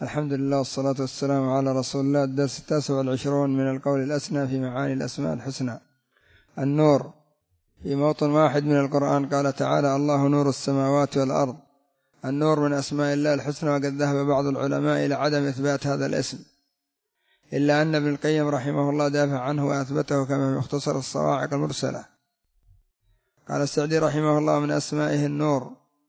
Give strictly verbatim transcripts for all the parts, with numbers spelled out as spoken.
الحمد لله والصلاة والسلام على رسول الله. الدرس التاسع والعشرون من القول الأسنى في معاني الأسماء الحسنى. النور. في موطن واحد من القرآن قال تعالى: الله نور السماوات والأرض. النور من أسماء الله الحسنى، وقد ذهب بعض العلماء إلى عدم إثبات هذا الاسم، إلا أن ابن القيم رحمه الله دافع عنه وأثبته كما في مختصر الصواعق المرسلة. قال السعدي رحمه الله: من أسمائه النور،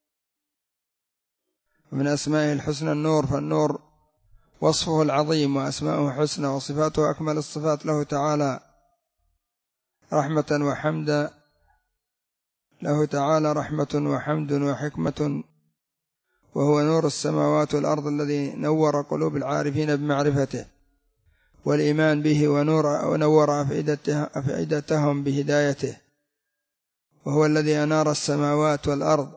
ومن أسمائه الحسنى النور، فالنور وصفه العظيم وأسماؤه حسنى وصفاته أكمل الصفات له تعالى رحمة وحمد له تعالى رحمة وحمد وحكمة، وهو نور السماوات والأرض الذي نور قلوب العارفين بمعرفته والإيمان به، ونور ونور أفئدتهم بهدايته، وهو الذي أنار السماوات والأرض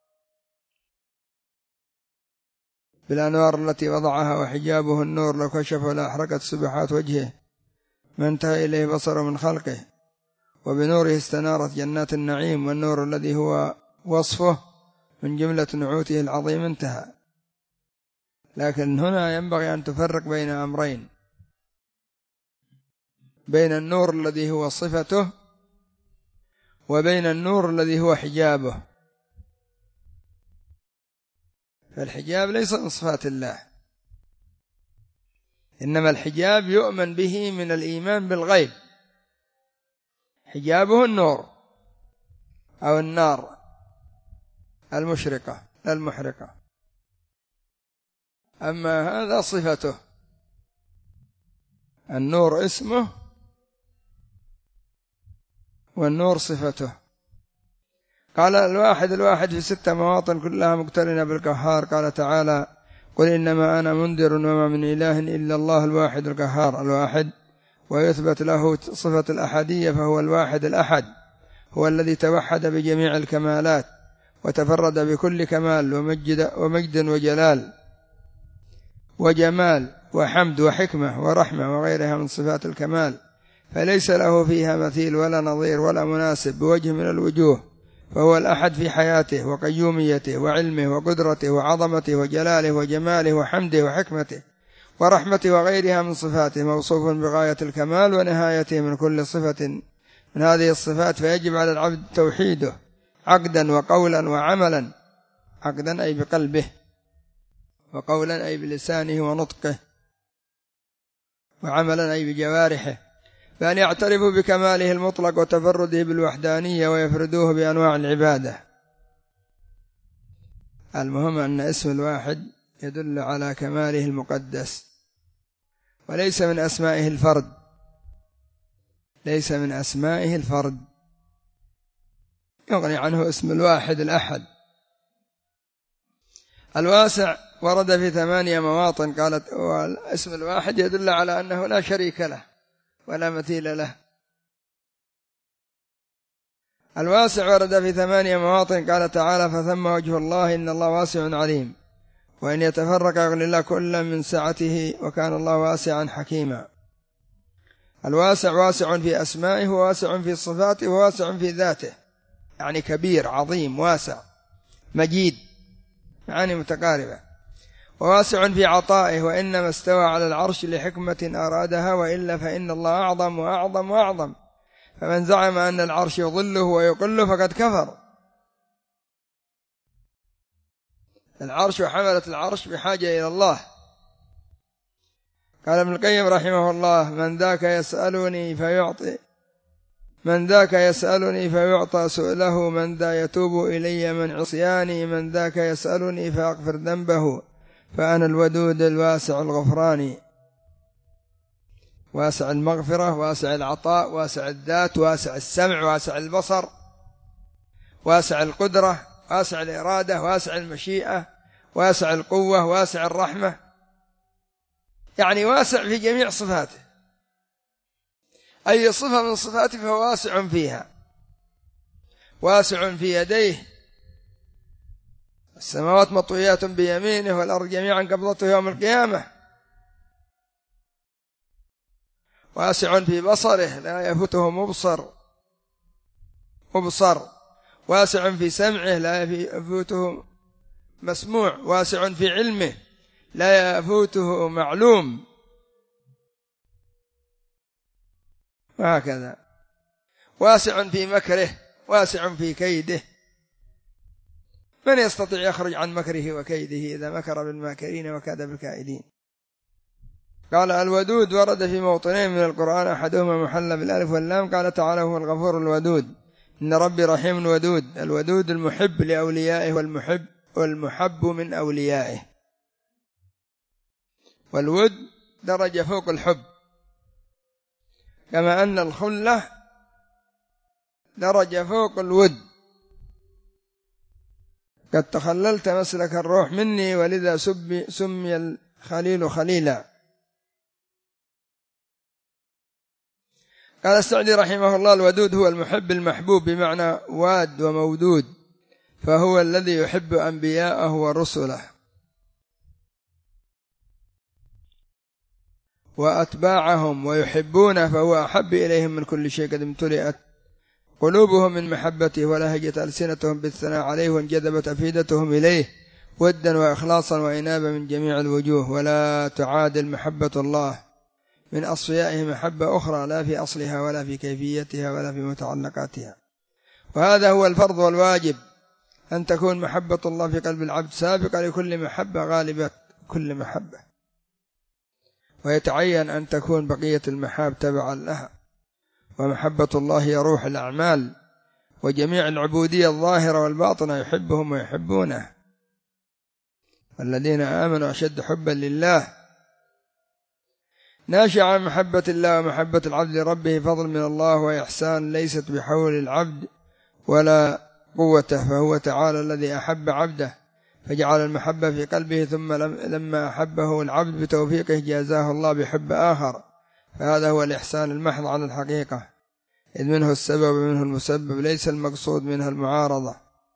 بالأنوار التي وضعها، وحجابه النور، لو كشف لأحرقت سبحات وجهه ما انتهى إليه بصر من خلقه، وبنوره استنارت جنات النعيم، والنور الذي هو وصفه من جملة نعوته العظيم انتهى. لكن هنا ينبغي أن تفرق بين أمرين: بين النور الذي هو صفته، وبين النور الذي هو حجابه. فالحجاب ليس من صفات الله، إنما الحجاب يؤمن به من الإيمان بالغيب، حجابه النور أو النار المشرقة المحرقة. أما هذا صفته، النور اسمه والنور صفته. قال الواحد الواحد في ستة مواطن كلها مقترنة بالقهار. قال تعالى: قل إنما أنا منذر وما من إله إلا الله الواحد القهار. الواحد، ويثبت له صفة الأحدية، فهو الواحد الأحد، هو الذي توحد بجميع الكمالات وتفرد بكل كمال ومجد, ومجد وجلال وجمال وحمد وحكمة ورحمة وغيرها من صفات الكمال، فليس له فيها مثيل ولا نظير ولا مناسب بوجه من الوجوه. فهو الأحد في حياته وقيوميته وعلمه وقدرته وعظمته وجلاله وجماله وحمده وحكمته ورحمته وغيرها من صفاته، موصوف بغاية الكمال ونهايته من كل صفة من هذه الصفات. فيجب على العبد توحيده عقدا وقولا وعملا. عقدا أي بقلبه، وقولا أي بلسانه ونطقه، وعملا أي بجوارحه، فأن يعترفوا بكماله المطلق وتفرده بالوحدانية ويفردوه بأنواع العبادة. المهم أن اسم الواحد يدل على كماله المقدس، وليس من أسمائه الفرد، ليس من أسمائه الفرد، يغني عنه اسم الواحد الأحد. الواسع ورد في ثمانية مواطن. قالت: اسم الواحد يدل على أنه لا شريك له ولا مثيل له. الواسع ورد في ثمانية مواطن. قال تعالى: فثم وجه الله إن الله واسع عليم، وإن يتفرق يغني الله كلا من سعته، وكان الله واسعا حكيما. الواسع واسع في أسمائه، وواسع في صفاته، وواسع في ذاته، يعني كبير عظيم واسع مجيد، معاني متقاربة. وواسع في عطائه، وإنما استوى على العرش لحكمة أرادها، وإلا فإن الله أعظم وأعظم وأعظم. فمن زعم أن العرش يضله ويقله فقد كفر. العرش وحملة العرش بحاجة إلى الله. قال ابن القيم رحمه الله: من ذاك يسألني فيعطي من ذاك يسألني فيعطى سؤله، من ذا يتوب إلي من عصياني، من ذاك يسألني فأغفر ذنبه، فأنا الودود الواسع الغفراني. واسع المغفرة، واسع العطاء، واسع الذات، واسع السمع، واسع البصر، واسع القدرة، واسع الإرادة، واسع المشيئة، واسع القوة، واسع الرحمة، يعني واسع في جميع صفاته. أي صفة من صفاته فهو واسع فيها. واسع في يديه، السماوات مطويات بيمينه والأرض جميعا قبضته يوم القيامة. واسع في بصره، لا يفوته مبصر مبصر. واسع في سمعه، لا يفوته مسموع. واسع في علمه، لا يفوته معلوم، وهكذا واسع في مكره واسع في كيده. من يستطيع يخرج عن مكره وكيده إذا مكر بالماكرين وكاد بالكائدين. قال الودود ورد في موطنين من القرآن، أحدهما محل بالألف واللام. قال تعالى هو الغفور الودود، إن ربي رحيم ودود. الودود المحب لأوليائه والمحب والمحب من أوليائه. والود درجة فوق الحب، كما أن الخلة درجة فوق الود. قد تخللت مسلك الروح مني، ولذا سمي الخليل خليلا. قال السعدي رحمه الله الودود هو المحب المحبوب بمعنى واد ومودود، فهو الذي يحب أنبياءه ورسله وأتباعهم ويحبونه، فهو أحب إليهم من كل شيء. قد امتلئت قلوبهم من محبته ولهجت ألسنتهم بالثناء عليه، وانجذبت أفئدتهم إليه ودا وإخلاصا وإنابة من جميع الوجوه. ولا تعادل محبة الله من أصفيائه محبة أخرى، لا في أصلها ولا في كيفيتها ولا في متعلقاتها. وهذا هو الفرض والواجب، أن تكون محبة الله في قلب العبد سابقة لكل محبة غالبة كل محبة، ويتعين أن تكون بقية المحاب تبعا لها. ومحبة الله هي روح الأعمال، وجميع العبودية الظاهرة والباطنة يحبهم ويحبونه. والذين آمنوا أشد حبا لله، ناشئ عن محبة الله ومحبة العبد لربه، فضل من الله وإحسان ليست بحول العبد ولا قوته، فهو تعالى الذي أحب عبده فجعل المحبة في قلبه، ثم لما أحبه العبد بتوفيقه جازاه الله بحب آخر. فهذا هو الإحسان المحض عن الحقيقة، إذ منه السبب ومنه المسبب، ليس المقصود منه المعارضة،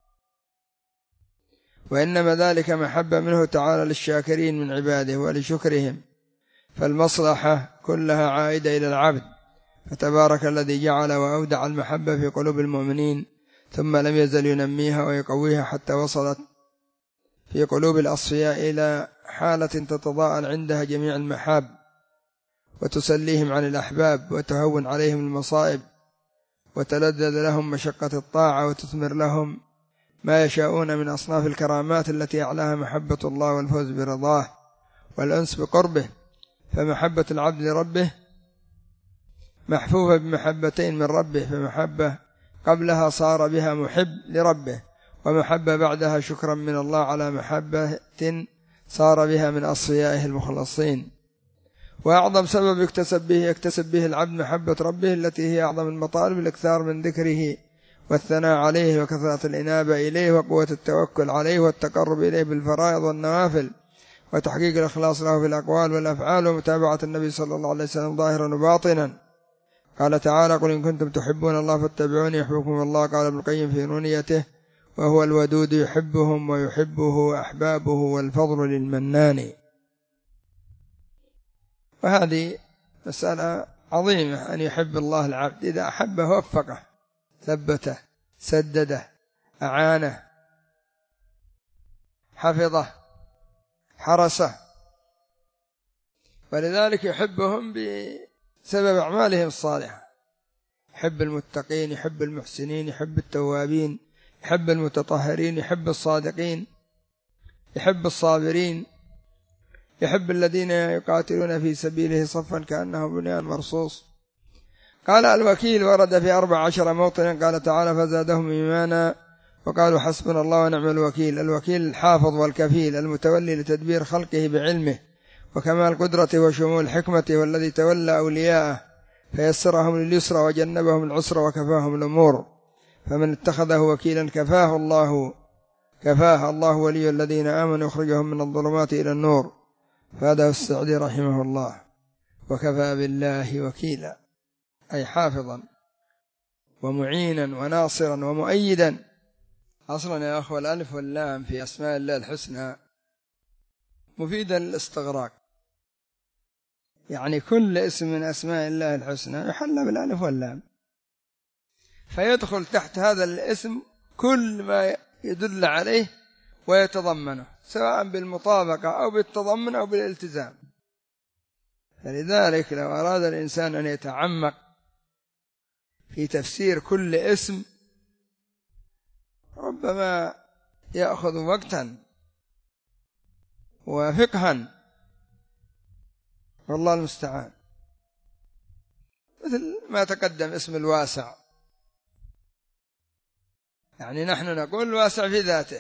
وإنما ذلك محبة منه تعالى للشاكرين من عباده ولشكرهم، فالمصلحة كلها عائدة إلى العبد. فتبارك الذي جعل وأودع المحبة في قلوب المؤمنين، ثم لم يزل ينميها ويقويها حتى وصلت في قلوب الأصفياء إلى حالة تتضاءل عندها جميع المحاب، وتسليهم عن الأحباب، وتهون عليهم المصائب، وتلذذ لهم مشقة الطاعة، وتثمر لهم ما يشاءون من أصناف الكرامات التي أعلاها محبة الله والفوز برضاه والأنس بقربه. فمحبة العبد لربه محفوفة بمحبتين من ربه، فمحبة قبلها صار بها محب لربه، ومحبة بعدها شكرا من الله على محبة صار بها من أصفيائه المخلصين. وأعظم سبب يكتسب به يكتسب به العبد محبة ربه، التي هي أعظم المطالب، الإكثار من ذكره والثناء عليه، وكثرة الإنابة إليه، وقوة التوكل عليه، والتقرب إليه بالفرائض والنوافل، وتحقيق الإخلاص له في الأقوال والأفعال، ومتابعة النبي صلى الله عليه وسلم ظاهرا وباطنا. قال تعالى قل إن كنتم تحبون الله فاتبعوني يحببكم الله. قال ابن القيم في نونيته وهو الودود يحبهم ويحبه أحبابه، والفضل للمنان. وهذه مسألة عظيمة، أن يحب الله العبد، إذا أحبه وفقه ثبته سدده أعانه حفظه حرسه. ولذلك يحبهم بسبب أعمالهم الصالحة، يحب المتقين، يحب المحسنين، يحب التوابين، يحب المتطهرين، يحب الصادقين، يحب الصابرين، يحب الذين يقاتلون في سبيله صفا كأنه بنيان مرصوص. قال الوكيل ورد في أربع عشر موطنا. قال تعالى فزادهم إيمانا وقالوا حسبنا الله ونعم الوكيل. الوكيل الحافظ والكفيل المتولي لتدبير خلقه بعلمه وكمال قدرته وشمول حكمته، والذي تولى أولياءه فيسرهم لليسرى وجنبهم العسرى وكفاهم الأمور. فمن اتخذه وكيلا كفاه الله كفاه الله ولي الذين آمنوا يخرجهم من الظلمات إلى النور. فهذا السعدي رحمه الله. وكفى بالله وكيلا، أي حافظا ومعينا وناصرا ومؤيدا. أصلا يا أخوة الألف واللام في أسماء الله الحسنى مفيدا للاستغراق، يعني كل اسم من أسماء الله الحسنى يحل بالألف واللام، فيدخل تحت هذا الاسم كل ما يدل عليه ويتضمنه سواء بالمطابقة أو بالتضمن أو بالالتزام. فلذلك لو أراد الإنسان أن يتعمق في تفسير كل اسم ربما يأخذ وقتا وفقها، والله المستعان. مثل ما تقدم اسم الواسع، يعني نحن نقول الواسع في ذاته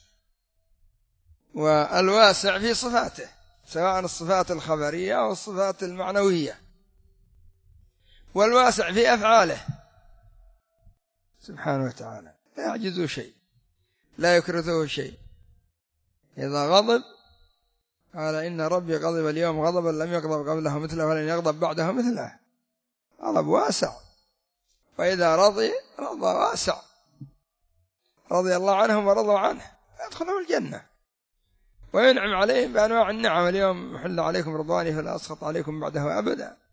والواسع في صفاته، سواء الصفات الخبرية أو الصفات المعنوية، والواسع في أفعاله سبحانه وتعالى، لا يعجزه شيء، لا يكرثه شيء. إذا غضب قال إن ربي غضب اليوم غضبا لم يغضب قبله مثله ولن يغضب بعده مثله، غضب واسع. وإذا رضي رضى واسع، رضي الله عنهم ورضوا عنه، يدخلهم الجنة وينعم عليهم بأنواع النعم. اليوم محل عليكم رضواني فلا أسخط عليكم بعده أبدا.